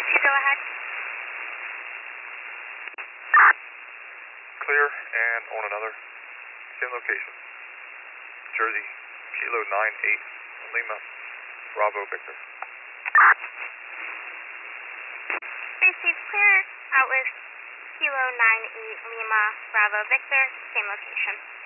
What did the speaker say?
2, go ahead. Clear and on another. Same location. Jersey, Kilo 98, Lima, Bravo, Victor. Receive clear, out with Kilo 98, Lima, Bravo, Victor, same location.